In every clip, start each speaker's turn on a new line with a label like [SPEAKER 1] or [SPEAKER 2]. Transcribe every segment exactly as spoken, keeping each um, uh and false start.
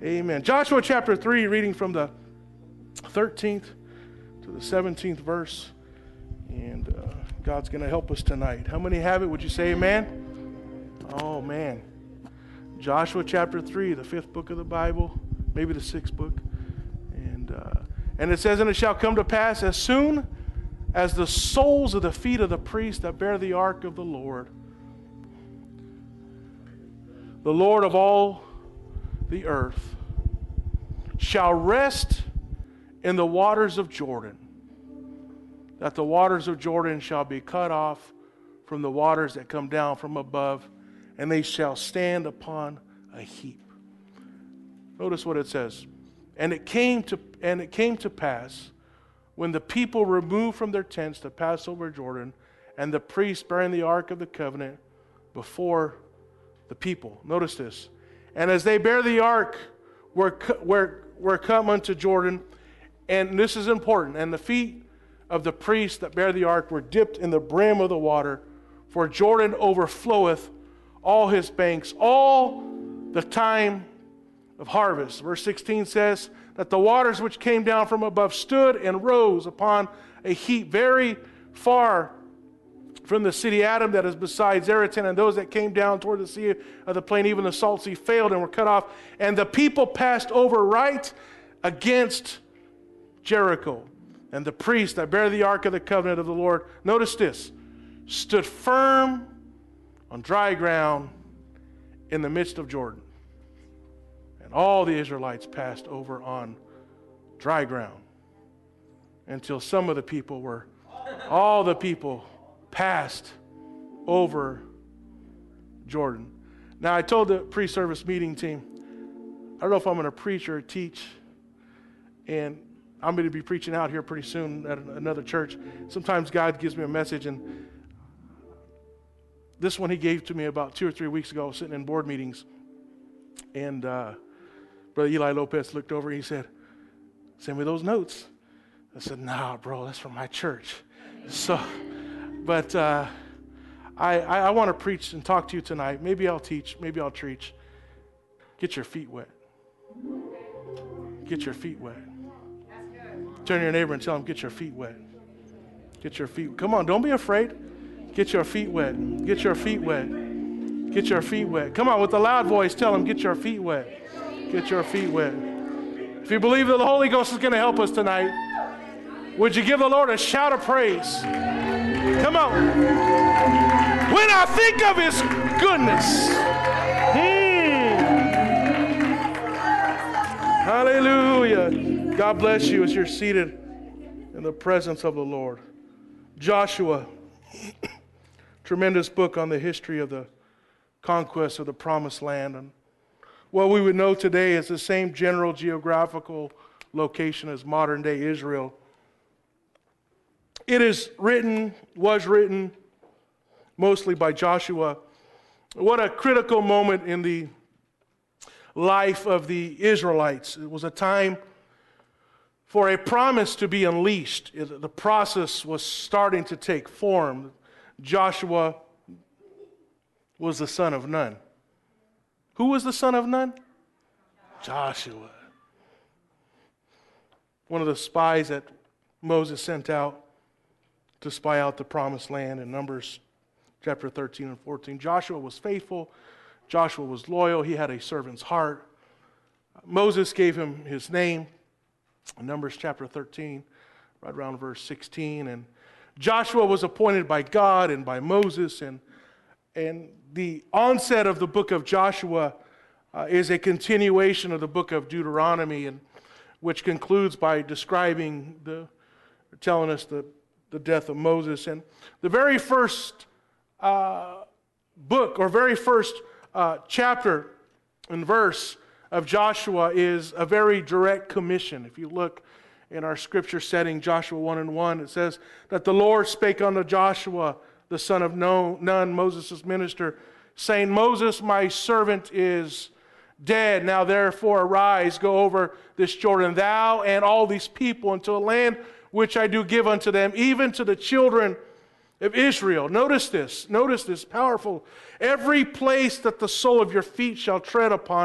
[SPEAKER 1] Amen. Joshua chapter three, reading from the thirteenth to the seventeenth verse. And uh, God's going to help us tonight. How many have it? Would you say amen? Oh, man. Joshua chapter three, the fifth book of the Bible, maybe the sixth book. And, uh, and it says, "And it shall come to pass as soon as the soles of the feet of the priests that bear the ark of the Lord, the Lord of all the earth, shall rest in the waters of Jordan, that the waters of Jordan shall be cut off from the waters that come down from above, and they shall stand upon a heap." Notice what it says. And it came to and it came to pass, when the people removed from their tents to pass over Jordan, and the priests bearing the ark of the covenant before the people. Notice this. "And as they bear the ark, were were were come unto Jordan," and this is important, "and the feet of the priests that bear the ark were dipped in the brim of the water, for Jordan overfloweth all his banks all the time of harvest." Verse sixteen says that the waters which came down from above stood and rose upon a heap very far from the city Adam that is beside Zeratan, and those that came down toward the sea of the plain, even the salt sea, failed and were cut off, and the people passed over right against Jericho. And the priests that bear the ark of the covenant of the Lord, notice this, stood firm on dry ground in the midst of Jordan. And all the Israelites passed over on dry ground until some of the people were, all the people passed over Jordan. Now, I told the pre-service meeting team, I don't know if I'm going to preach or teach, and I'm going to be preaching out here pretty soon at another church. Sometimes God gives me a message, and this one he gave to me about two or three weeks ago, sitting in board meetings. And uh, Brother Eli Lopez looked over and he said, "Send me those notes." I said, "Nah, bro, that's from my church." So, but uh, I, I, I want to preach and talk to you tonight. Maybe I'll teach, maybe I'll preach. Get your feet wet. Get your feet wet. Turn to your neighbor and tell him, get your feet wet. Get your feet. Come on, don't be afraid. Get your feet wet. Get your feet wet. Get your feet wet. Come on, with a loud voice, tell him, get your feet wet. Get your feet wet. If you believe that the Holy Ghost is going to help us tonight, would you give the Lord a shout of praise? Come on. When I think of his goodness. Hmm. Hallelujah. God bless you as you're seated in the presence of the Lord. Joshua, tremendous book on the history of the conquest of the promised land. And what we would know today is the same general geographical location as modern day Israel. It is written, was written mostly by Joshua. What a critical moment in the life of the Israelites. It was a time for a promise to be unleashed. The process was starting to take form. Joshua was the son of Nun. Who was the son of Nun? Joshua. One of the spies that Moses sent out to spy out the promised land in Numbers chapter thirteen and fourteen. Joshua was faithful. Joshua was loyal. He had a servant's heart. Moses gave him his name. In Numbers chapter thirteen, right around verse sixteen. And Joshua was appointed by God and by Moses. And, and the onset of the book of Joshua uh, is a continuation of the book of Deuteronomy, and which concludes by describing the, telling us the, the death of Moses. And the very first uh, book, or very first uh, chapter and verse of Joshua is a very direct commission. If you look in our scripture setting, Joshua one and one, it says that the Lord spake unto Joshua, the son of Nun, Moses' minister, saying, "Moses, my servant, is dead. Now therefore arise, go over this Jordan, thou and all these people, into a land which I do give unto them, even to the children of Israel." Notice this, notice this, powerful. "Every place that the sole of your feet shall tread upon,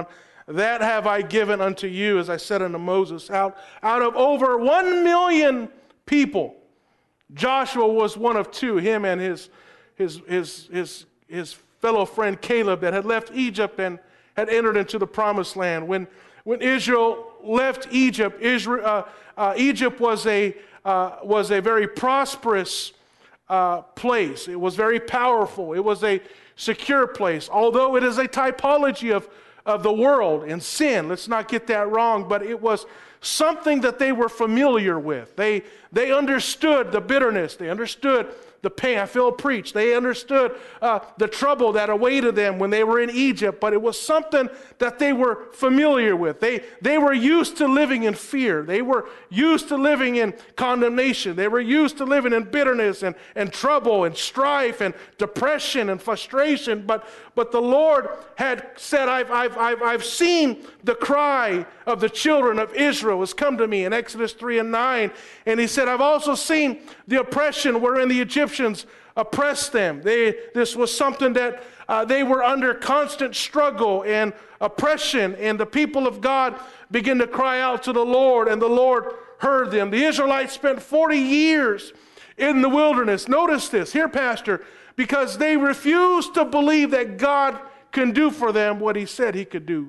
[SPEAKER 1] that have I given unto you, as I said unto Moses, out, out of over one million people. Joshua was one of two, him and his, his, his, his, his fellow friend Caleb, that had left Egypt and had entered into the promised land. When, when Israel left Egypt, Israel, uh, uh, Egypt was a, uh, was a very prosperous uh, place. It was very powerful. It was a secure place, although it is a typology of, of the world and sin. Let's not get that wrong, but it was something that they were familiar with. They, they understood the bitterness. They understood the pain. I feel preached. They understood uh, the trouble that awaited them when they were in Egypt, but it was something that they were familiar with. They, they were used to living in fear. They were used to living in condemnation. They were used to living in bitterness and, and trouble and strife and depression and frustration. But, but the Lord had said, I've, I've, I've, I've seen the cry of the children of Israel has come to me in Exodus three and nine. And he said, I've also seen the oppression wherein the Egyptians oppressed them. They, this was something that uh, they were under constant struggle and oppression, and the people of God began to cry out to the Lord, and the Lord heard them. The Israelites spent forty years in the wilderness. Notice this here, Pastor, because they refused to believe that God can do for them what he said he could do.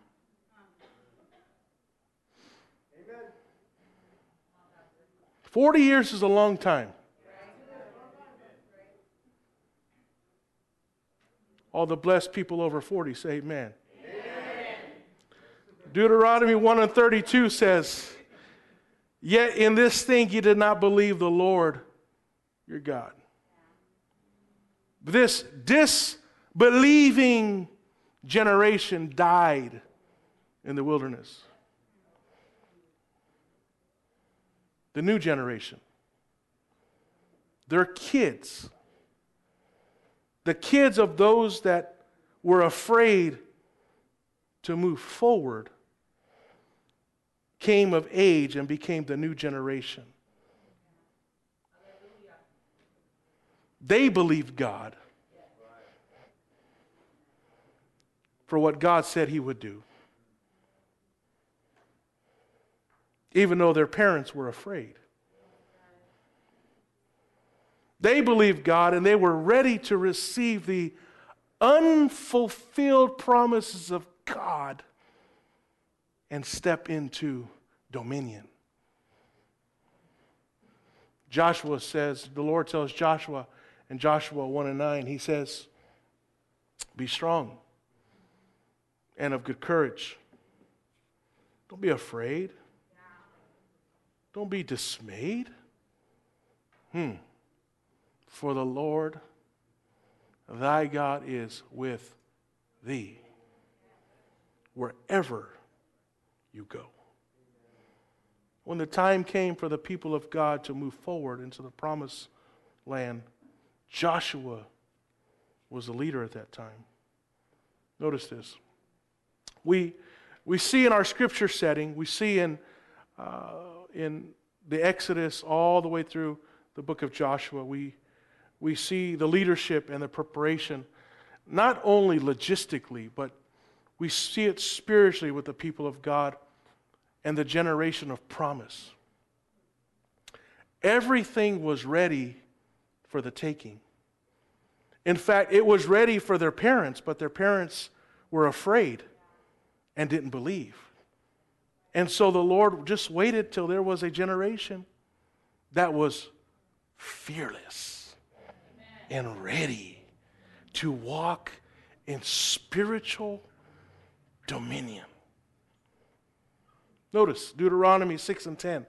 [SPEAKER 1] forty years is a long time. All the blessed people over forty say amen. Amen. Deuteronomy one and thirty-two says, yet in this thing ye did not believe the Lord your God. This disbelieving generation died in the wilderness. The new generation, their kids, the kids of those that were afraid to move forward, came of age and became the new generation. They believed God for what God said he would do, even though their parents were afraid. They believed God, and they were ready to receive the unfulfilled promises of God and step into dominion. Joshua says, the Lord tells Joshua in Joshua one and nine, he says, be strong and of good courage. Don't be afraid. Don't be dismayed. Hmm. For the Lord thy God is with thee wherever you go. When the time came for the people of God to move forward into the promised land, Joshua was the leader at that time. Notice this. We, we see in our scripture setting, we see in uh, in the Exodus all the way through the book of Joshua, we, we see the leadership and the preparation, not only logistically, but we see it spiritually with the people of God and the generation of promise. Everything was ready for the taking. In fact, it was ready for their parents, but their parents were afraid and didn't believe. And so the Lord just waited till there was a generation that was fearless Amen. And ready to walk in spiritual dominion. Notice Deuteronomy six and ten.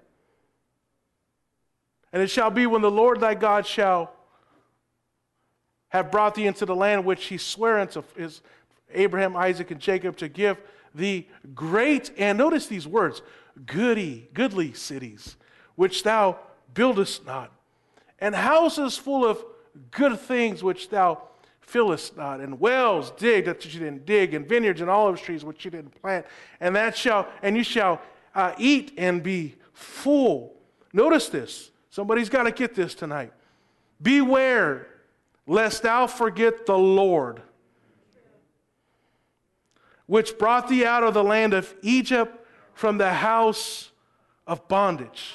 [SPEAKER 1] And it shall be when the Lord thy God shall have brought thee into the land which he sware unto his Abraham, Isaac, and Jacob to give the great, and notice these words, goody, goodly cities, which thou buildest not, and houses full of good things which thou fillest not, and wells digged that you didn't dig, and vineyards and olive trees which you didn't plant, and that shall, and you shall uh, eat and be full. Notice this. Somebody's got to get this tonight. Beware lest thou forget the Lord, which brought thee out of the land of Egypt from the house of bondage.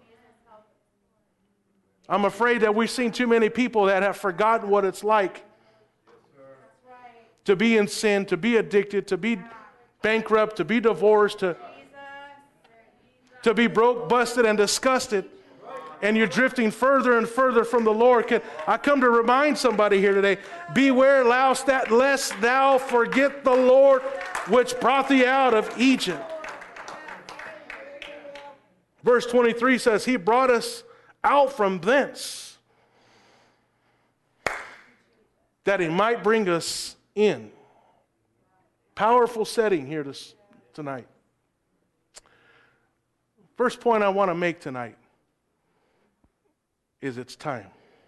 [SPEAKER 1] I'm afraid that we've seen too many people that have forgotten what it's like to be in sin, to be addicted, to be bankrupt, to be divorced, to, to be broke, busted, and disgusted. And you're drifting further and further from the Lord. Can I come to remind somebody here today, beware lest that lest thou forget the Lord which brought thee out of Egypt. Verse twenty-three says, he brought us out from thence, that he might bring us in. Powerful setting here this, tonight. First point I want to make tonight is it's time.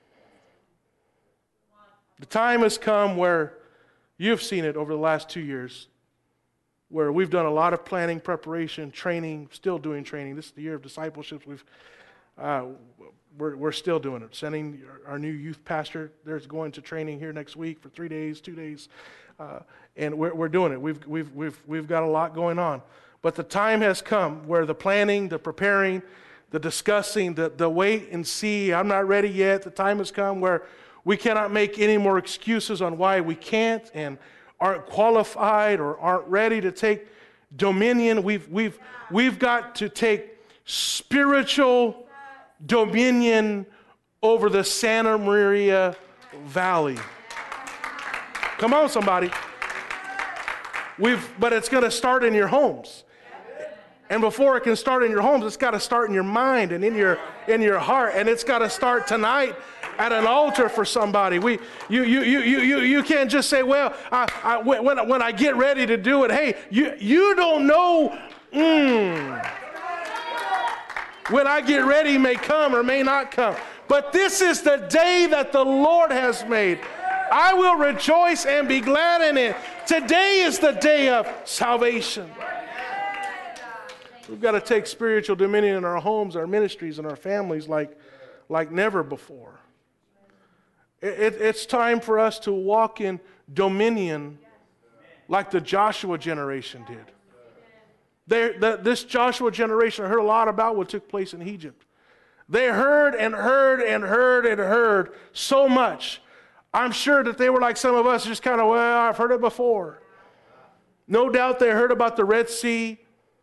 [SPEAKER 1] The time has come where you've seen it over the last two years, where we've done a lot of planning, preparation, training, still doing training. This is the year of discipleship. We've uh, we're, we're still doing it. Sending our new youth pastor, there's going to training here next week for three days, two days, uh, and we're we're doing it. We've we've we've we've got a lot going on, but the time has come where the planning, the preparing, the discussing, the, the wait and see, I'm not ready yet. The time has come where we cannot make any more excuses on why we can't and aren't qualified or aren't ready to take dominion. We've, we've, we've got to take spiritual dominion over the Santa Maria Valley. Come on, somebody. We've, but it's going to start in your homes. And before it can start in your homes, it's got to start in your mind and in your in your heart, and it's got to start tonight at an altar for somebody. We you you you you you, you can't just say, well, I, I, when when I get ready to do it. Hey, you you don't know. Mm, when I get ready may come or may not come. But this is the day that the Lord has made. I will rejoice and be glad in it. Today is the day of salvation. We've got to take spiritual dominion in our homes, our ministries, and our families like, like never before. It, it, it's time for us to walk in dominion like the Joshua generation did. They, the, this Joshua generation heard a lot about what took place in Egypt. They heard and heard and heard and heard so much. I'm sure that they were like some of us, just kind of, well, I've heard it before. No doubt they heard about the Red Sea.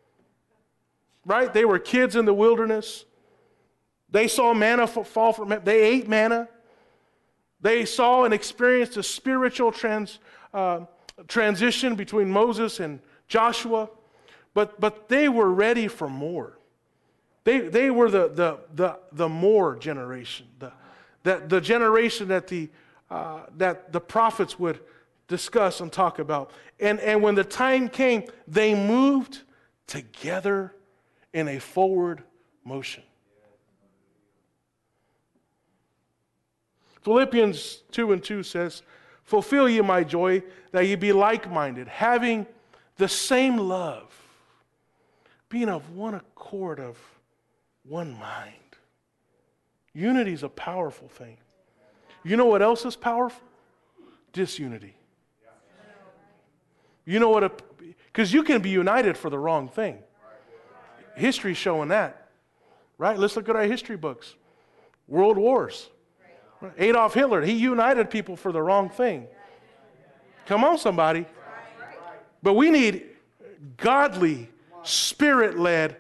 [SPEAKER 1] Right? They were kids in the wilderness. They saw manna fall from heaven. They ate manna. They saw and experienced a spiritual trans, uh, transition between Moses and Joshua. But, but they were ready for more. They, they were the, the, the, the more generation. The, that, the generation that the, uh, that the prophets would discuss and talk about. And, and when the time came, they moved together in a forward motion. Philippians two and two says, fulfill ye my joy, that ye be like-minded, having the same love, being of one accord, of one mind. Unity is a powerful thing. You know what else is powerful? Disunity. You know what? Because you can be united for the wrong thing. History's showing that, right? Let's look at our history books. World wars. Adolf Hitler, he united people for the wrong thing. Come on, somebody. But we need godly, spirit-led,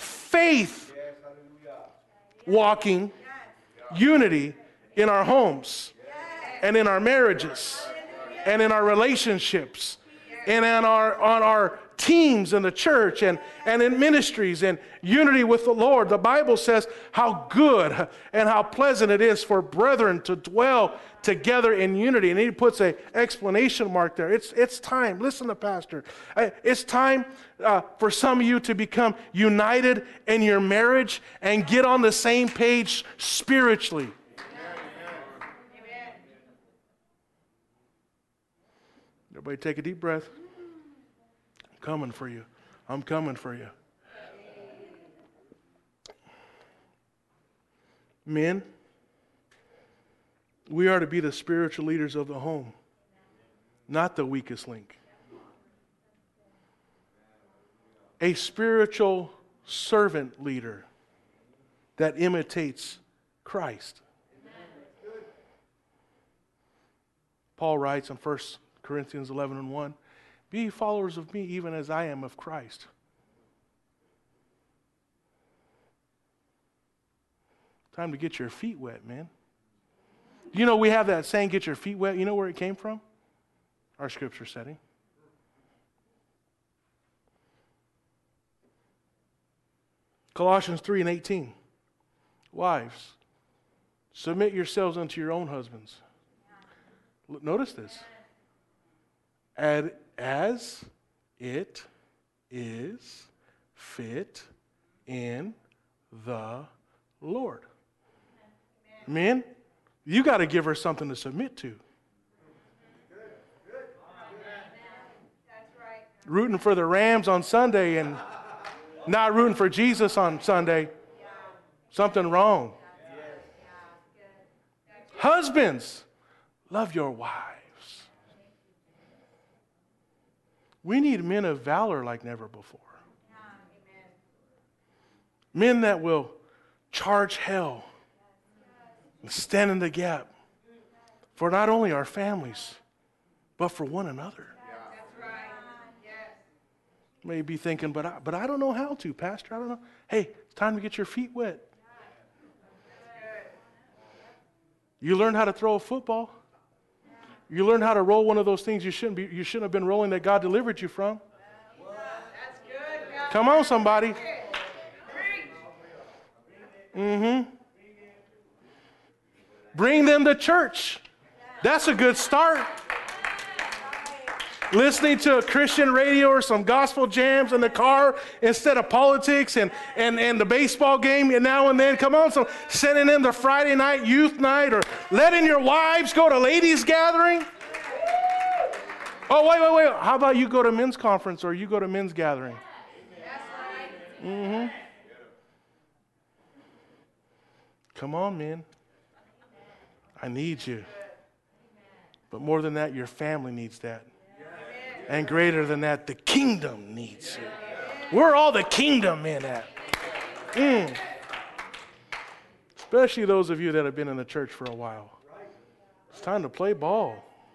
[SPEAKER 1] faith-walking unity in our homes and in our marriages and in our relationships and in our, on our teams in the church and, and in ministries and unity with the Lord. The Bible says how good and how pleasant it is for brethren to dwell together in unity. And he puts an explanation mark there. It's, it's time. Listen to Pastor. It's time uh, for some of you to become united in your marriage and get on the same page spiritually. Amen. Everybody take a deep breath. Coming for you. I'm coming for you. Men, we are to be the spiritual leaders of the home, not the weakest link. a spiritual servant leader that imitates Christ. Paul writes in First Corinthians eleven and one, be followers of me even as I am of Christ. Time to get your feet wet, man. You know, we have that saying, get your feet wet. You know where it came from? Our scripture setting. Colossians three and eighteen. Wives, submit yourselves unto your own husbands. Notice this. And as it is fit in the Lord. Men, you got to give her something to submit to. Rooting for the Rams on Sunday and not rooting for Jesus on Sunday. Something wrong. Husbands, love your wives. We need men of valor like never before. Men that will charge hell and stand in the gap for not only our families, but for one another. You may be thinking, but I, but I don't know how to, Pastor. I don't know. Hey, it's time to get your feet wet. You learn how to throw a football. You learn how to roll one of those things you shouldn't be. You shouldn't have been rolling that God delivered you from. Come on, somebody. Mm-hmm. Bring them to church. That's a good start. Listening to a Christian radio or some gospel jams in the car instead of politics and, and, and the baseball game now and then. Come on, so sending in the Friday night youth night or letting your wives go to ladies' gathering. Oh, wait, wait, wait. How about you go to men's conference or you go to men's gathering? Mm-hmm. Come on, men. I need you. But more than that, your family needs that. And greater than that, the kingdom needs you. We're all the kingdom men at. Mm. Especially those of you that have been in the church for a while. It's time to play ball.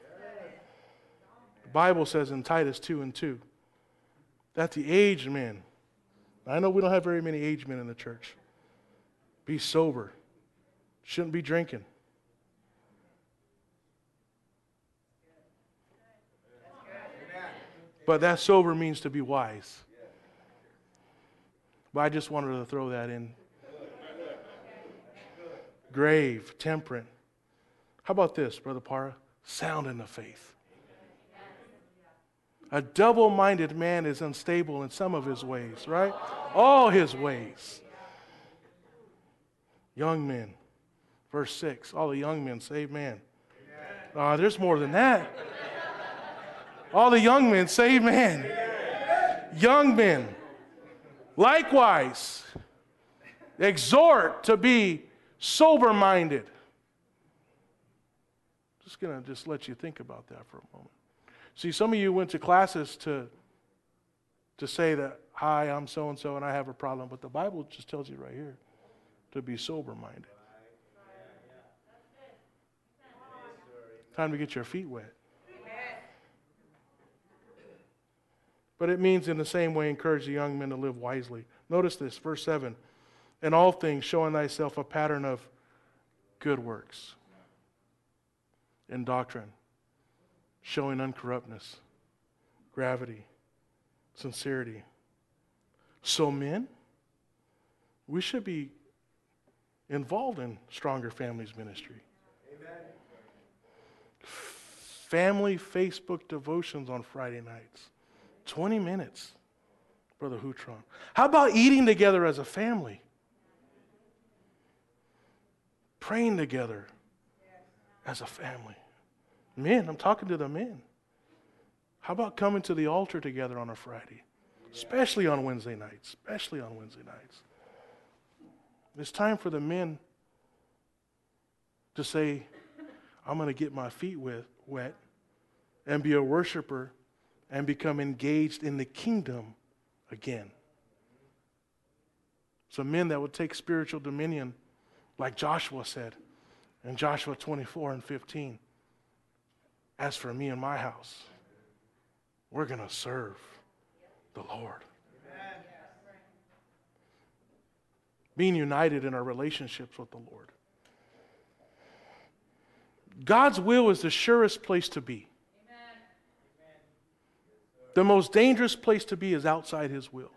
[SPEAKER 1] The Bible says in Titus two and two that the aged men, I know we don't have very many aged men in the church, be sober, shouldn't be drinking. But that sober means to be wise. But I just wanted to throw that in. Grave, temperate. How about this, Brother Para? Sound in the faith. A double-minded man is unstable in some of his ways, right? All his ways. Young men. Verse six. All the young men say amen. Uh, there's more than that. All the young men say amen. Young men, likewise, exhort to be sober-minded. Just going to just let you think about that for a moment. See, some of you went to classes to, to say that, hi, I'm so-and-so and I have a problem, but the Bible just tells you right here to be sober-minded. Time to get your feet wet. But it means in the same way, encourage the young men to live wisely. Notice this, verse seven. In all things, showing thyself a pattern of good works. In doctrine, showing uncorruptness, gravity, sincerity. So men, we should be involved in Stronger Families ministry. Amen. Family Facebook devotions on Friday nights. twenty minutes, Brother Hutron. How about eating together as a family? Praying together as a family. Men, I'm talking to the men. How about coming to the altar together on a Friday? Especially on Wednesday nights. Especially on Wednesday nights. It's time for the men to say, I'm going to get my feet wet, wet and be a worshiper and become engaged in the kingdom again. Some men that would take spiritual dominion, like Joshua said in Joshua twenty-four and fifteen. As for me and my house, we're going to serve the Lord. Amen. Being united in our relationships with the Lord. God's will is the surest place to be. Amen. The most dangerous place to be is outside His will.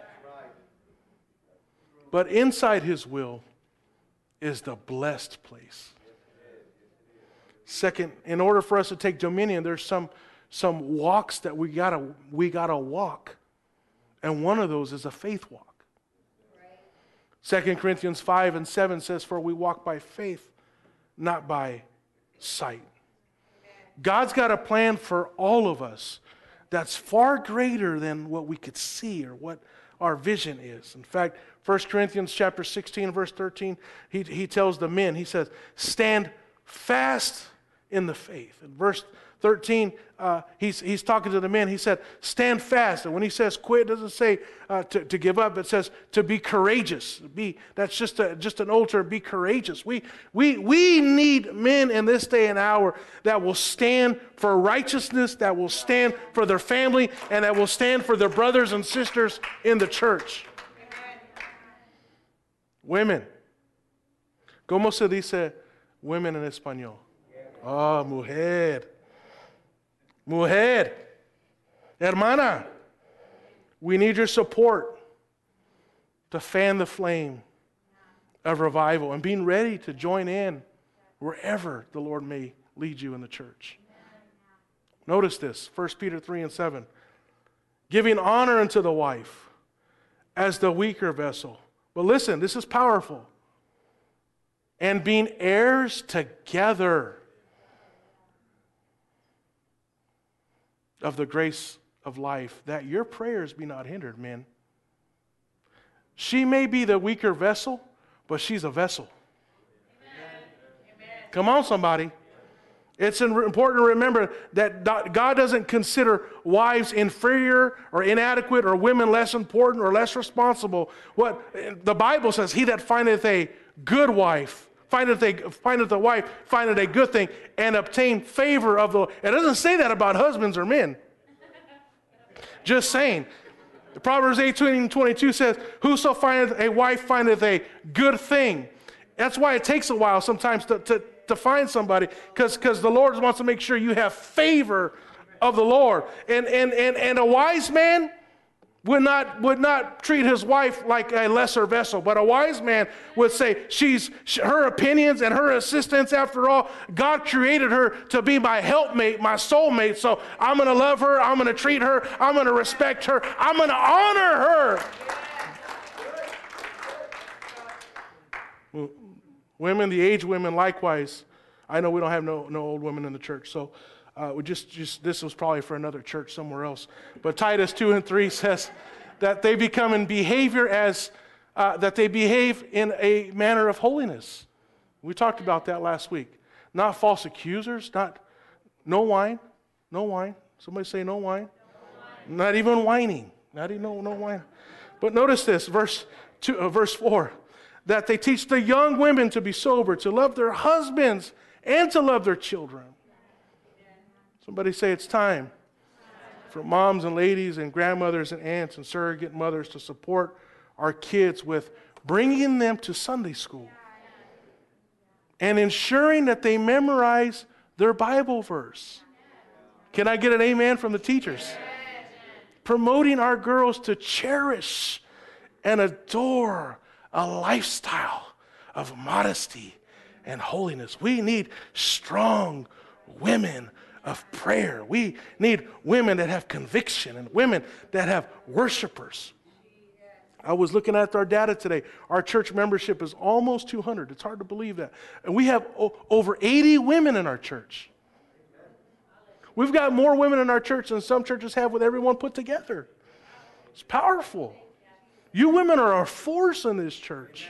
[SPEAKER 1] But inside His will is the blessed place. Second, in order for us to take dominion, there's some, some walks that we gotta, we gotta walk. And one of those is a faith walk. Second Corinthians five and seven says, for we walk by faith, not by sight. God's got a plan for all of us that's far greater than what we could see or what our vision is. In fact, First Corinthians chapter sixteen, verse thirteen, he, he tells the men, he says, stand fast in the faith. In verse thirteen, uh, he's, he's talking to the men. He said, stand fast. And when he says quit, it doesn't say uh, to, to give up. It says to be courageous. Be, that's just, a, just an old term, be courageous. We, we, we need men in this day and hour that will stand for righteousness, that will stand for their family, and that will stand for their brothers and sisters in the church. Women. ¿Cómo se dice women en español? Ah, oh, mujer. Mujer. Hermana. We need your support to fan the flame of revival and being ready to join in wherever the Lord may lead you in the church. Notice this, First Peter three and seven. Giving honor unto the wife as the weaker vessel. But listen, this is powerful. And being heirs together of the grace of life, that your prayers be not hindered, men. She may be the weaker vessel, but she's a vessel. Amen. Come on, somebody. It's important to remember that God doesn't consider wives inferior or inadequate or women less important or less responsible. What the Bible says, he that findeth a good wife, findeth a, findeth a wife, findeth a good thing, and obtain favor of the Lord. It doesn't say that about husbands or men. Just saying. Proverbs eighteen and twenty-two says, whoso findeth a wife findeth a good thing. That's why it takes a while sometimes to, to to find somebody, because because the Lord wants to make sure you have favor of the Lord. And and and and a wise man would not would not treat his wife like a lesser vessel, but a wise man would say she's her opinions and her assistance. After all, God created her to be my helpmate, my soulmate. So I'm going to love her. I'm going to treat her. I'm going to respect her. I'm going to honor her. Women, the aged women, likewise. I know we don't have no, no old women in the church, so uh, we just, just this was probably for another church somewhere else. But Titus two and three says that they become in behavior as, uh, that they behave in a manner of holiness. We talked about that last week. Not false accusers, not, no wine, no wine. Somebody say no wine. No wine. Not even whining, not even, no, no wine. But notice this, verse two, uh, verse four. That they teach the young women to be sober, to love their husbands, and to love their children. Somebody say it's time for moms and ladies and grandmothers and aunts and surrogate mothers to support our kids with bringing them to Sunday school and ensuring that they memorize their Bible verse. Can I get an amen from the teachers? Promoting our girls to cherish and adore a lifestyle of modesty and holiness. We need strong women of prayer. We need women that have conviction and women that have worshipers. I was looking at our data today. Our church membership is almost two hundred. It's hard to believe that. And we have o- over eighty women in our church. We've got more women in our church than some churches have with everyone put together. It's powerful. You women are a force in this church.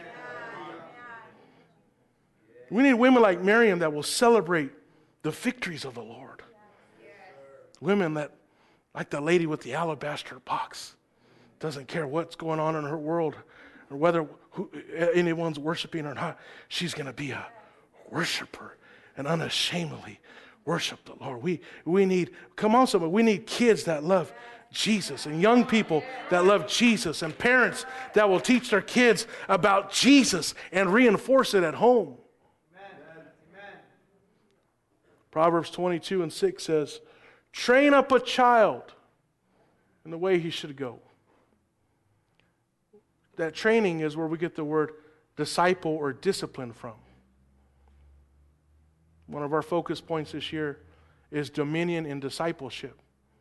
[SPEAKER 1] We need women like Miriam that will celebrate the victories of the Lord. Women that, like the lady with the alabaster box, doesn't care what's going on in her world or whether who, anyone's worshiping or not, she's going to be a worshiper and unashamedly worship the Lord. We, we need, come on somebody, we need kids that love Jesus and young people that love Jesus and parents that will teach their kids about Jesus and reinforce it at home. Amen. Amen. Proverbs twenty-two and six says, train up a child in the way he should go. That training is where we get the word disciple or discipline from. One of our focus points this year is dominion in discipleship.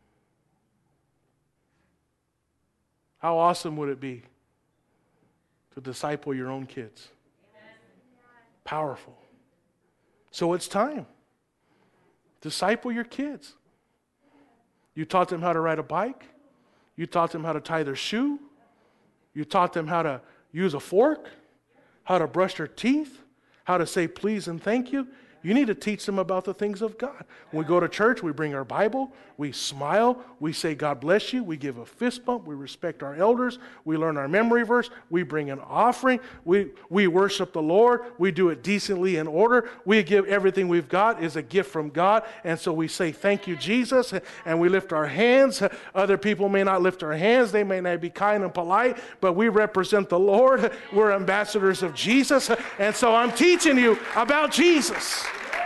[SPEAKER 1] How awesome would it be to disciple your own kids? Powerful. So it's time. Disciple your kids. You taught them how to ride a bike. You taught them how to tie their shoe. You taught them how to use a fork, how to brush their teeth, how to say please and thank you. You need to teach them about the things of God. When we go to church, we bring our Bible, we smile, we say God bless you, we give a fist bump, we respect our elders, we learn our memory verse, we bring an offering, we, we worship the Lord, we do it decently in order, we give everything we've got is a gift from God, and so we say thank you, Jesus, and we lift our hands. Other people may not lift their hands, they may not be kind and polite, but we represent the Lord. We're ambassadors of Jesus, and so I'm teaching you about Jesus.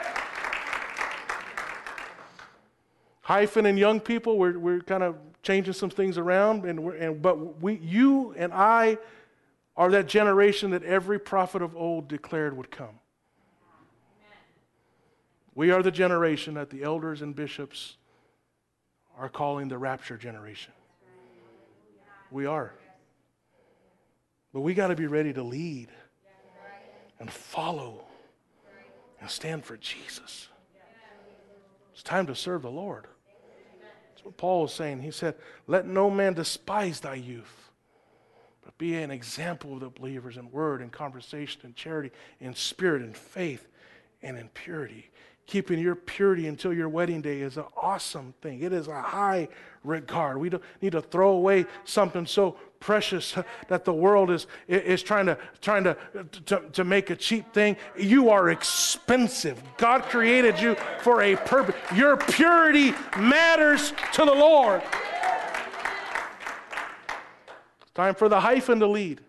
[SPEAKER 1] Hyphen and young people, we're we're kind of changing some things around, and we're, and but we, you and I, are that generation that every prophet of old declared would come. Amen. We are the generation that the elders and bishops are calling the rapture generation. We are, but we got to be ready to lead and follow and stand for Jesus. It's time to serve the Lord. That's what Paul was saying. He said, let no man despise thy youth, but be an example of the believers in word and conversation and charity, in spirit and faith and in purity. Keeping your purity until your wedding day is an awesome thing. It is a high regard. We don't need to throw away something so precious that the world is, is trying to trying to, to, to make a cheap thing. You are expensive. God created you for a purpose. Your purity matters to the Lord. It's time for the hyphen to lead.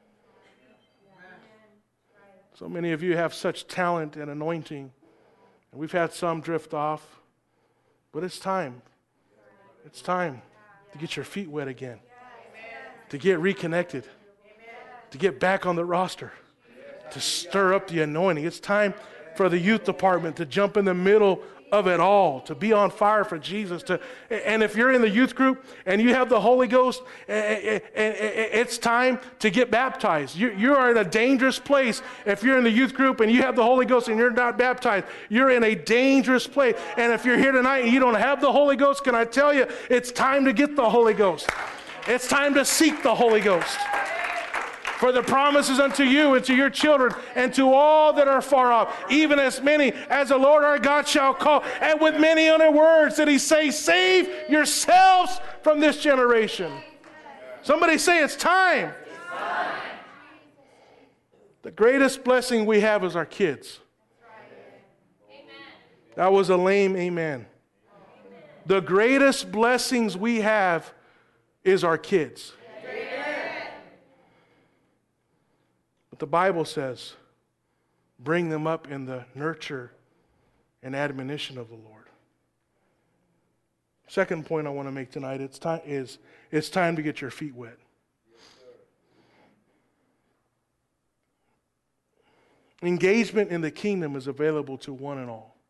[SPEAKER 1] So many of you have such talent and anointing. And we've had some drift off, but it's time. It's time to get your feet wet again, to get reconnected, to get back on the roster, to stir up the anointing. It's time for the youth department to jump in the middle of it all, to be on fire for Jesus. To, and if you're in the youth group and you have the Holy Ghost, it's time to get baptized. You, you are in a dangerous place if you're in the youth group and you have the Holy Ghost and you're not baptized. You're in a dangerous place. And if you're here tonight and you don't have the Holy Ghost, can I tell you, it's time to get the Holy Ghost. It's time to seek the Holy Ghost. For the promises unto you and to your children and to all that are far off, even as many as the Lord our God shall call. And with many other words did he say, save yourselves from this generation. Somebody say it's time. It's time. The greatest blessing we have is our kids. Amen. That was a lame amen. Amen. The greatest blessings we have is our kids. The Bible says, bring them up in the nurture and admonition of the Lord. Second point I want to make tonight it's time, is it's time to get your feet wet. Engagement in the kingdom is available to one and all.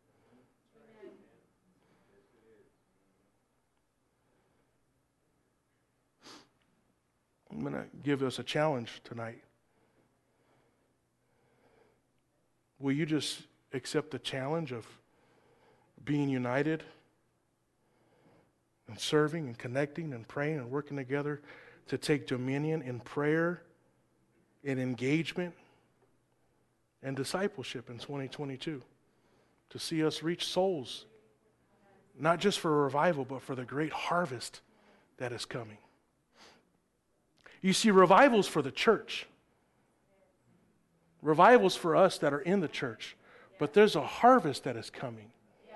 [SPEAKER 1] I'm going to give us a challenge tonight. Will you just accept the challenge of being united and serving and connecting and praying and working together to take dominion in prayer, in engagement, and discipleship in twenty twenty-two? To see us reach souls, not just for revival, but for the great harvest that is coming. You see, revival's for the church. Revival's for us that are in the church. But there's a harvest that is coming.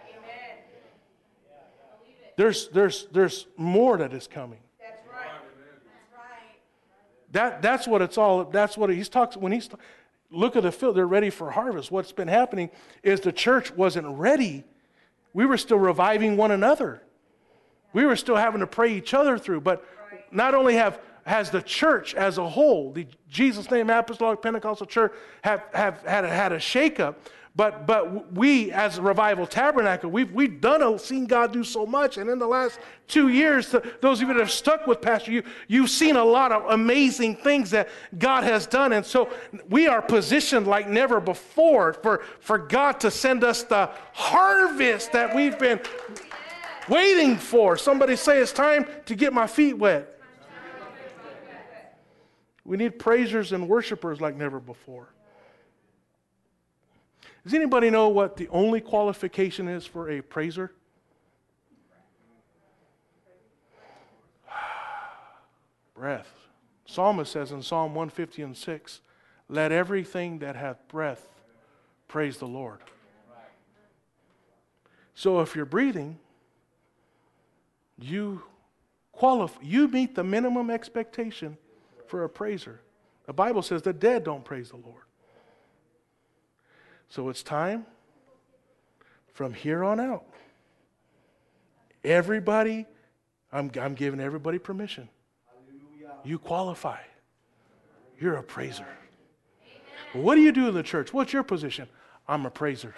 [SPEAKER 1] There's, there's, there's more that is coming.
[SPEAKER 2] That's right. That's right.
[SPEAKER 1] That, that's what it's all, that's what he's talking, when he's, look at the field, they're ready for harvest. What's been happening is the church wasn't ready. We were still reviving one another. We were still having to pray each other through. But not only have has the church as a whole, the Jesus Name Apostolic Pentecostal Church, have, have had, a, had a shakeup, but but we as a Revival Tabernacle, we've we've done a, seen God do so much, and in the last two years, the, those of you that have stuck with Pastor, you you've seen a lot of amazing things that God has done, and so we are positioned like never before for for God to send us the harvest that we've been waiting for. Somebody say it's time to get my feet wet. We need praisers and worshipers like never before. Does anybody know what the only qualification is for a praiser? Breath. Psalmist says in Psalm one fifty and six, let everything that hath breath praise the Lord. So if you're breathing, you qualify, you meet the minimum expectation for a praiser. The Bible says the dead don't praise the Lord. So it's time from here on out. Everybody, I'm, I'm giving everybody permission. You qualify. You're a praiser. Well, what do you do in the church? What's your position? I'm a praiser.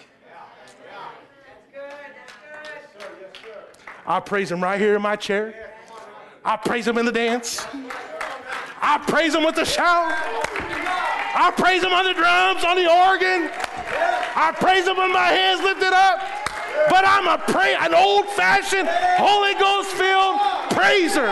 [SPEAKER 1] I praise him right here in my chair. I praise him in the dance. I praise him with the shout. I praise him on the drums, on the organ. I praise him with my hands lifted up. But I'm a pray, an old-fashioned, Holy Ghost-filled praiser.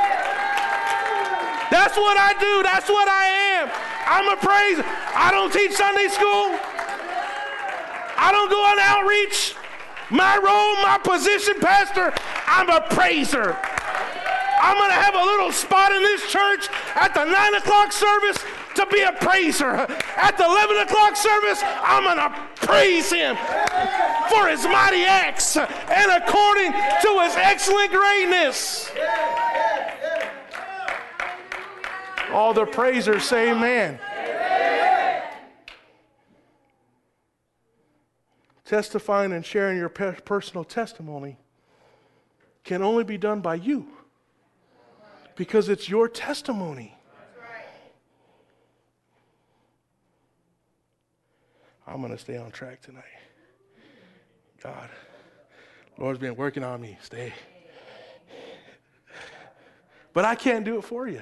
[SPEAKER 1] That's what I do. That's what I am. I'm a praiser. I don't teach Sunday school. I don't go on outreach. My role, my position, Pastor, I'm a praiser. I'm going to have a little spot in this church at the nine o'clock service to be a praiser. At the eleven o'clock service, I'm going to praise him for his mighty acts and according to his excellent greatness. All the praisers say amen. Testifying and sharing your personal testimony can only be done by you because it's your testimony. I'm going to stay on track tonight. God, Lord's been working on me. Stay. But I can't do it for you.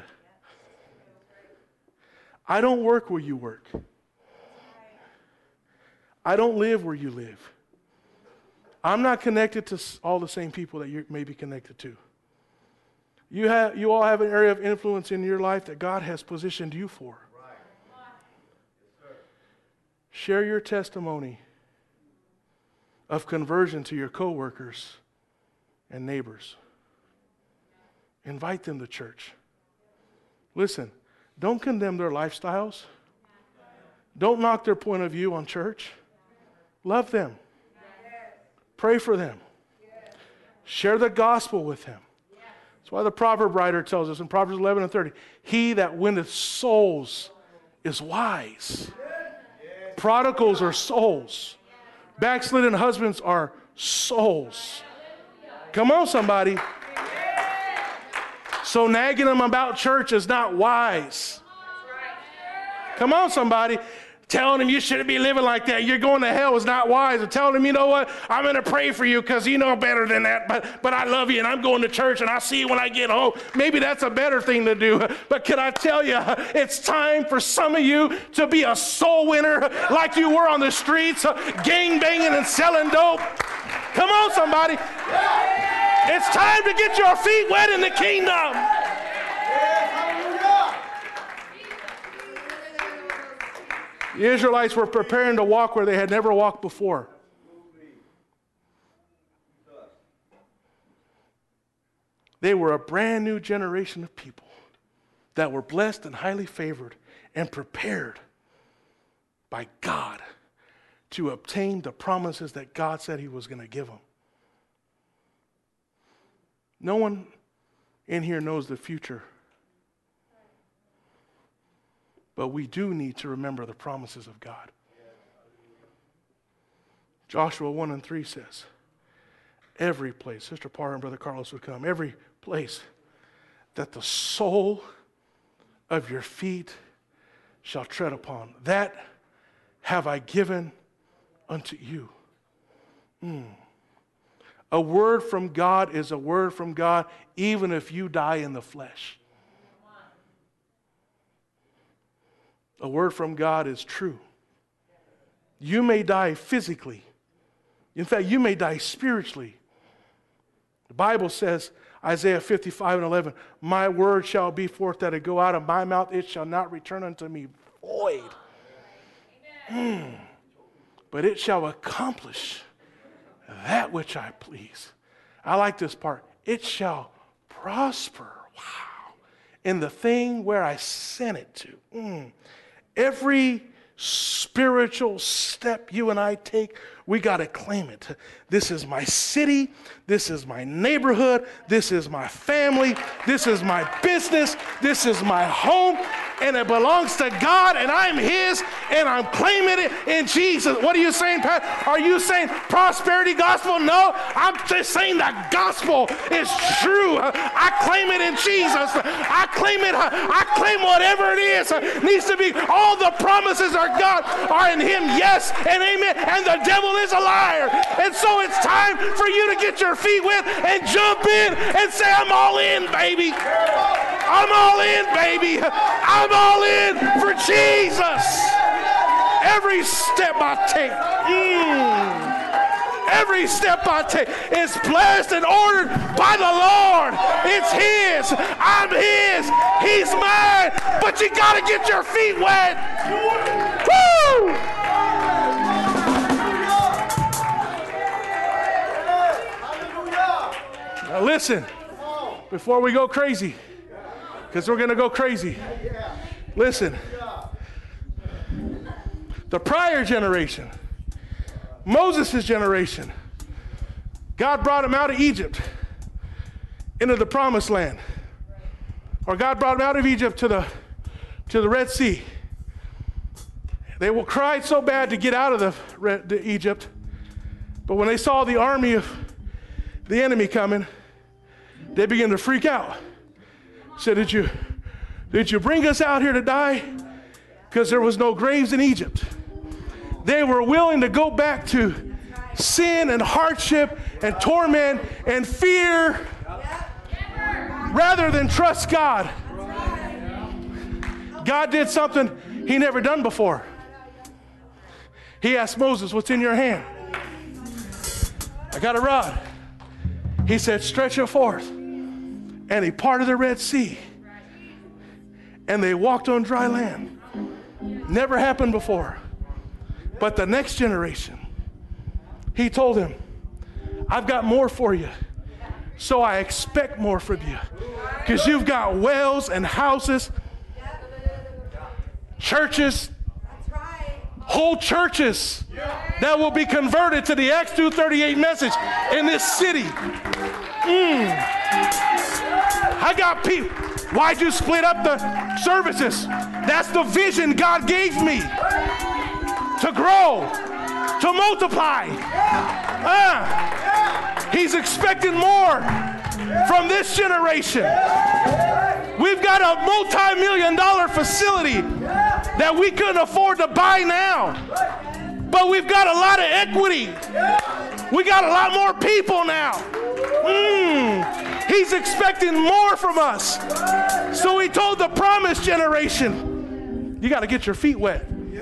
[SPEAKER 1] I don't work where you work. I don't live where you live. I'm not connected to all the same people that you may be connected to. You have, you all have an area of influence in your life that God has positioned you for. Share your testimony of conversion to your coworkers and neighbors. Invite them to church. Listen, don't condemn their lifestyles. Don't knock their point of view on church. Love them. Pray for them. Share the gospel with them. That's why the proverb writer tells us in Proverbs eleven and thirty, he that winneth souls is wise. Prodigals are souls. Backslidden husbands are souls. Come on, somebody. So nagging them about church is not wise. Come on, somebody. Telling him you shouldn't be living like that. You're going to hell is not wise. And telling him, you know what, I'm going to pray for you because you know better than that. But but I love you and I'm going to church and I'll see you when I get home. Maybe that's a better thing to do. But can I tell you, it's time for some of you to be a soul winner like you were on the streets, gang banging and selling dope. Come on, somebody. It's time to get your feet wet in the kingdom. The Israelites were preparing to walk where they had never walked before. They were a brand new generation of people that were blessed and highly favored and prepared by God to obtain the promises that God said he was going to give them. No one in here knows the future. But we do need to remember the promises of God. Joshua one and three says, every place, Sister Parr and Brother Carlos would come, every place that the sole of your feet shall tread upon, that have I given unto you. Mm. A word from God is a word from God, even if you die in the flesh. A word from God is true. You may die physically. In fact, you may die spiritually. The Bible says, Isaiah fifty-five and eleven, my word shall be forth that it go out of my mouth, it shall not return unto me void. Mm. But it shall accomplish that which I please. I like this part. It shall prosper. Wow. In the thing where I sent it to. Mm. Every spiritual step you and I take, we got to claim it. This is my city. This is my neighborhood. This is my family. This is my business. This is my home. And it belongs to God, and I'm his, and I'm claiming it in Jesus. What are you saying, Pat? Are you saying prosperity gospel? No, I'm just saying the gospel is true. I claim it in Jesus. I claim it. I claim whatever it is. It needs to be. All the promises are God are in him, yes and amen. And the devil is a liar. And so it's time for you to get your feet wet and jump in and say, I'm all in, baby. I'm all in, baby. I'm all in for Jesus. Every step I take, mm, every step I take is blessed and ordered by the Lord. It's his. I'm his. He's mine. But you got to get your feet wet. Woo! Now listen, before we go crazy, because we're going to go crazy. Listen, the prior generation, Moses' generation, God brought him out of Egypt into the promised land. Or God brought him out of Egypt to the, to the Red Sea. They will cried so bad to get out of the, Red, the Egypt, but when they saw the army of the enemy coming, they began to freak out. Said, did you, did you bring us out here to die? Because there was no graves in Egypt. They were willing to go back to sin and hardship and torment and fear rather than trust God. God did something he never done before. He asked Moses, what's in your hand? I got a rod. He said, stretch it forth. And he parted the Red Sea. And they walked on dry land. Never happened before. But the next generation, he told him, I've got more for you. So I expect more from you. Because you've got wells and houses, churches, whole churches that will be converted to the Acts two thirty-eight message in this city. Mm. I got people. Why'd you split up the services? That's the vision God gave me. To grow, to multiply. Uh, he's expecting more from this generation. We've got a multi-million dollar facility that we couldn't afford to buy now. But we've got a lot of equity. We got a lot more people now. Mm. He's expecting more from us. So he told the promised generation, you got to get your feet wet.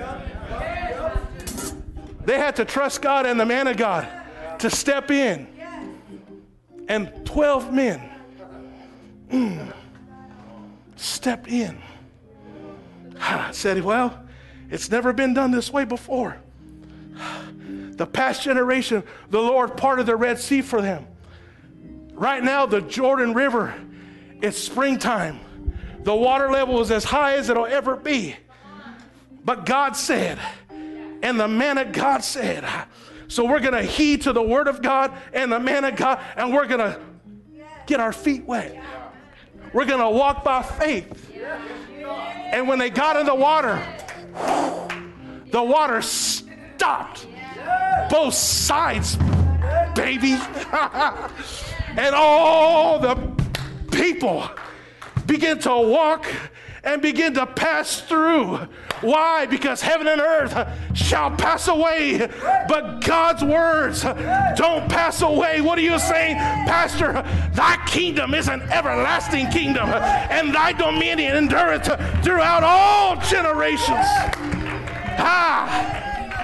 [SPEAKER 1] They had to trust God and the man of God to step in. And twelve men mm, stepped in. I said, well, it's never been done this way before. The past generation, the Lord parted the Red Sea for them. Right now, the Jordan River, it's springtime. The water level is as high as it'll ever be. But God said, And the man of God said, so we're going to heed to the word of God and the man of God, and we're going to get our feet wet. We're going to walk by faith. And when they got in the water, the water stopped. Both sides, baby. And all the people begin to walk and begin to pass through. Why? Because heaven and earth shall pass away, but God's words don't pass away. What are you saying, Pastor? Thy kingdom is an everlasting kingdom, and thy dominion endureth throughout all generations. Ah!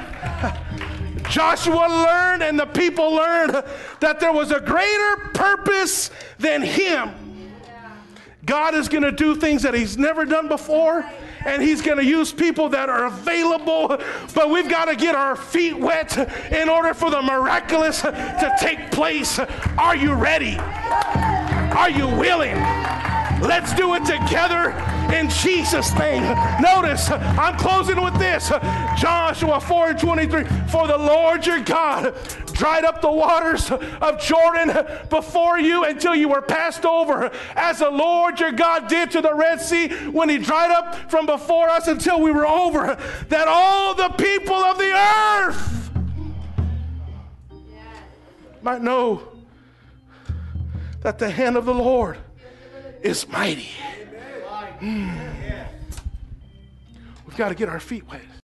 [SPEAKER 1] Joshua learned and the people learned that there was a greater purpose than him. God is going to do things that he's never done before, and he's going to use people that are available, but we've got to get our feet wet in order for the miraculous to take place. Are you ready? Are you willing? Let's do it together in Jesus' name. Notice, I'm closing with this. Joshua four and twenty-three. For the Lord your God dried up the waters of Jordan before you until you were passed over, as the Lord your God did to the Red Sea when he dried up from before us until we were over, that all the people of the earth might know that the hand of the Lord is mighty. Mm. We've got to get our feet wet.